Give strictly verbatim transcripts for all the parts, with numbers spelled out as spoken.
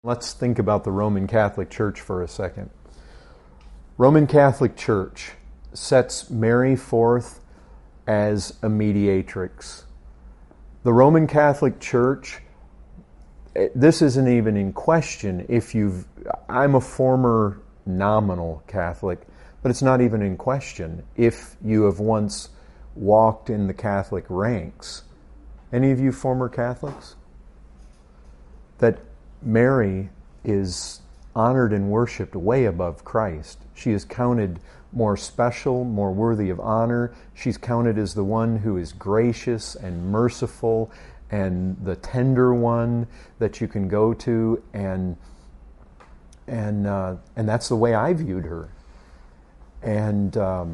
Let's think about the Roman Catholic Church for a second. Roman Catholic Church sets Mary forth as a mediatrix. The Roman Catholic Church, this isn't even in question if you've, I'm a former nominal Catholic, but it's not even in question if you have once walked in the Catholic ranks. Any of you former Catholics? That Mary is honored and worshipped way above Christ. She is counted more special, more worthy of honor. She's counted as the one who is gracious and merciful and the tender one that you can go to, and and uh, and that's the way I viewed her. And um,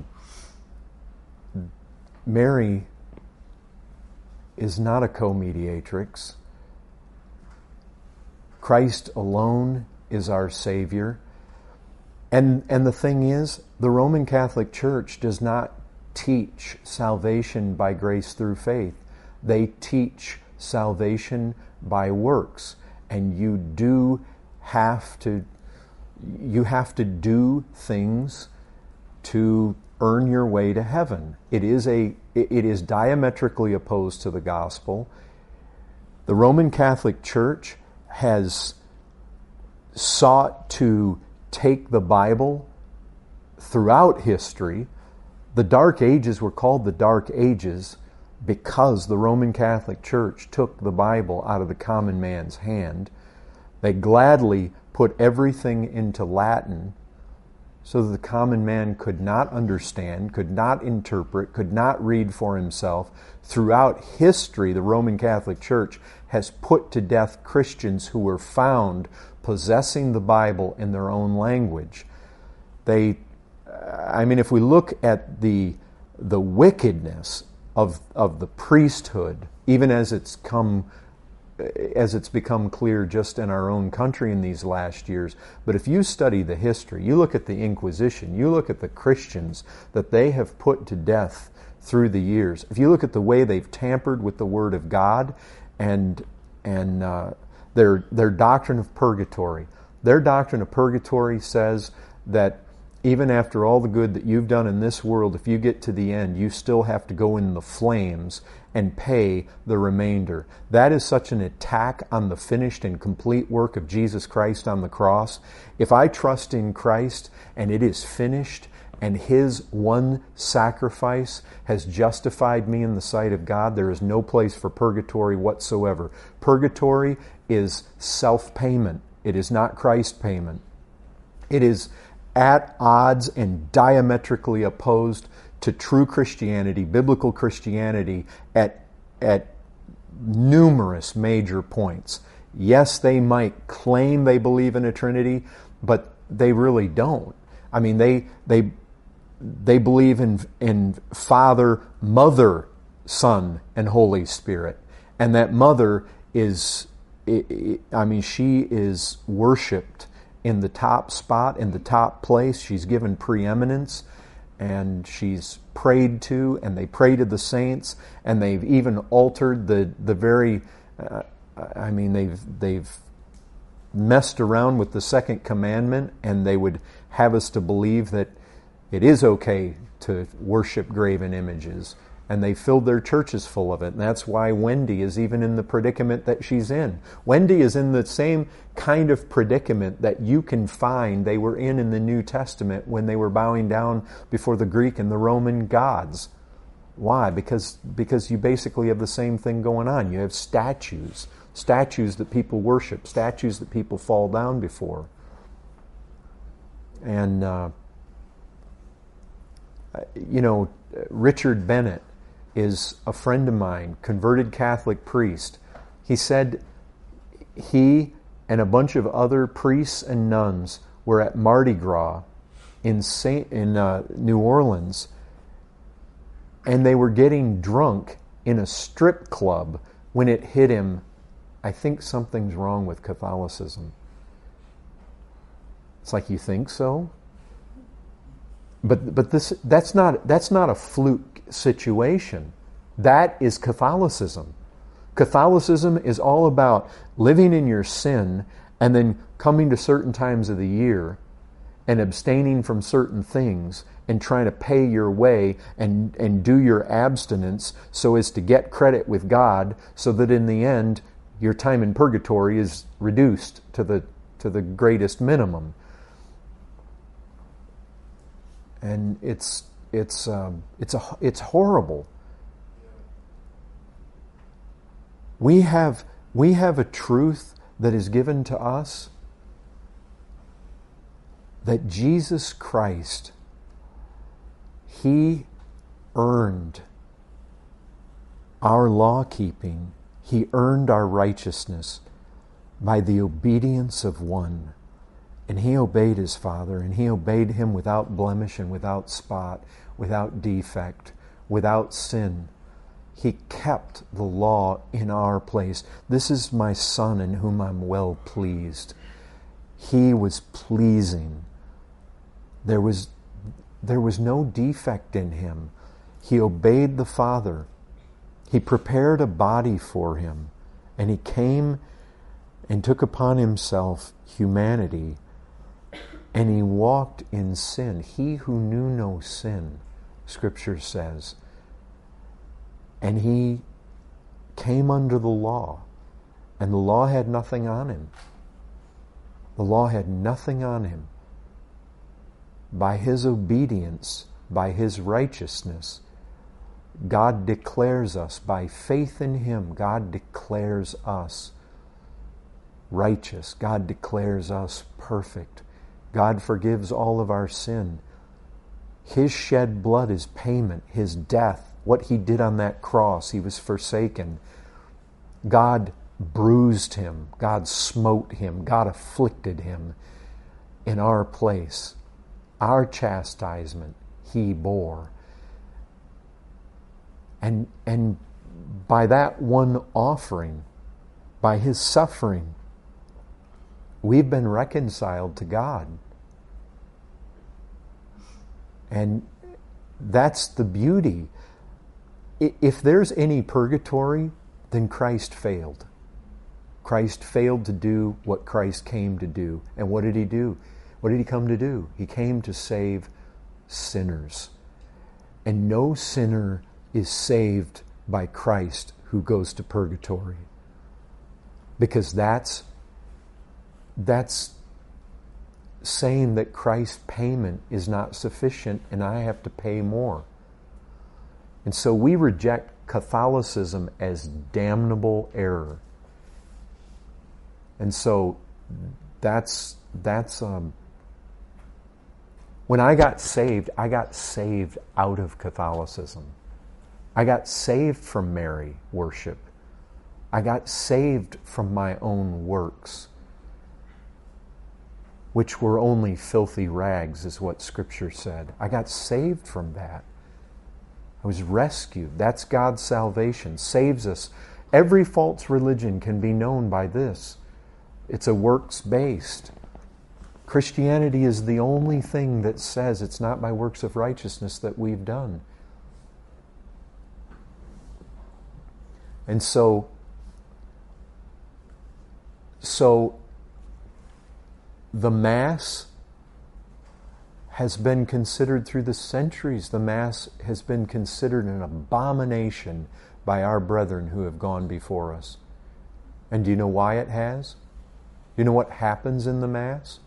Mary is not a co-mediatrix. Christ alone is our Savior. And, and the thing is, the Roman Catholic Church does not teach salvation by grace through faith. They teach salvation by works. And you do have to, you have to do things to earn your way to heaven. It is a, it is diametrically opposed to the gospel. The Roman Catholic Church has sought to take the Bible throughout history. The Dark Ages were called the Dark Ages because the Roman Catholic Church took the Bible out of the common man's hand. They gladly put everything into Latin so that the common man could not understand, could not interpret, could not read for himself. Throughout history, the Roman Catholic Church has put to death Christians who were found possessing the Bible in their own language. They, I mean, if we look at the the wickedness of of the priesthood, even as it's come, as it's become clear just in our own country in these last years. But if you study the history, you look at the Inquisition, you look at the Christians that they have put to death through the years. If you look at the way they've tampered with the Word of God, and and uh, their their doctrine of purgatory, their doctrine of purgatory says that even after all the good that you've done in this world, if you get to the end, you still have to go in the flames and pay the remainder. That is such an attack on the finished and complete work of Jesus Christ on the cross. If I trust in Christ and it is finished, and His one sacrifice has justified me in the sight of God, there is no place for purgatory whatsoever. Purgatory is self-payment. It is not Christ payment. It is at odds and diametrically opposed to true Christianity, biblical Christianity, at, at numerous major points. Yes, they might claim they believe in a Trinity, but they really don't. I mean, they they they believe in in Father, Mother, Son, and Holy Spirit, and that Mother is, I mean, she is worshipped in the top spot, in the top place. She's given preeminence, and she's prayed to, and they pray to the saints, and they've even altered the the very. Uh, I mean, they've they've messed around with the second commandment, and they would have us to believe that it is okay to worship graven images, and they filled their churches full of it. And that's why Wendy is even in the predicament that she's in. Wendy is in the same kind of predicament that you can find they were in in the New Testament when they were bowing down before the Greek and the Roman gods. Why? Because because you basically have the same thing going on. You have statues, statues that people worship, statues that people fall down before. And, uh, you know, Richard Bennett is a friend of mine, converted Catholic priest. He said he and a bunch of other priests and nuns were at Mardi Gras in Saint in uh, New Orleans, and they were getting drunk in a strip club when it hit him, I think something's wrong with Catholicism. It's like, you think so? But but this that's not that's not a fluke situation. That is Catholicism. Catholicism is all about living in your sin and then coming to certain times of the year and abstaining from certain things and trying to pay your way and, and do your abstinence so as to get credit with God, so that in the end your time in purgatory is reduced to the to the greatest minimum. And it's it's um, it's a it's horrible. We have we have a truth that is given to us, that Jesus Christ, He earned our law keeping. He earned our righteousness by the obedience of one. And He obeyed His Father, and He obeyed Him without blemish and without spot, without defect, without sin. He kept the law in our place. This is my Son in whom I'm well pleased. He was pleasing. There was, there was no defect in Him. He obeyed the Father. He prepared a body for Him, and He came and took upon Himself humanity, and He walked in sin. He who knew no sin, Scripture says. And He came under the law, and the law had nothing on Him. The law had nothing on Him. By His obedience, by His righteousness, God declares us, by faith in Him, God declares us righteous. God declares us perfect. God forgives all of our sin. His shed blood is payment. His death, what He did on that cross, He was forsaken. God bruised Him. God smote Him. God afflicted Him in our place. Our chastisement He bore. And, and by that one offering, by His suffering, we've been reconciled to God. And that's the beauty. If there's any purgatory, then Christ failed. Christ failed to do what Christ came to do. And what did He do? What did He come to do? He came to save sinners. And no sinner is saved by Christ who goes to purgatory. Because that's that's saying that Christ's payment is not sufficient and I have to pay more. And so we reject Catholicism as damnable error. And so that's that's um, when I got saved, I got saved out of Catholicism. I got saved from Mary worship. I got saved from my own works, which were only filthy rags, is what Scripture said. I got saved from that. I was rescued. That's God's salvation. Saves us. Every false religion can be known by this. It's a works-based. Christianity is the only thing that says it's not by works of righteousness that we've done. And so, so the Mass has been considered through the centuries. The Mass has been considered an abomination by our brethren who have gone before us. And do you know why it has? Do you know what happens in the Mass?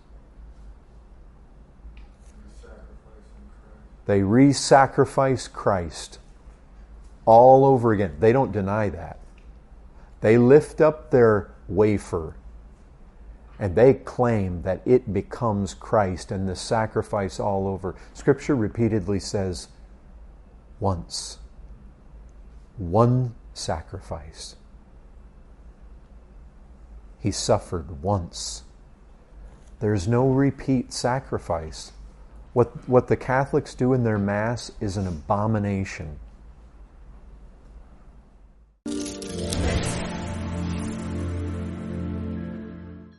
They re-sacrifice Christ all over again. They don't deny that. They lift up their wafer and they claim that it becomes Christ and the sacrifice all over. Scripture repeatedly says, once. One sacrifice. He suffered once. There's no repeat sacrifice. What, what the Catholics do in their Mass is an abomination.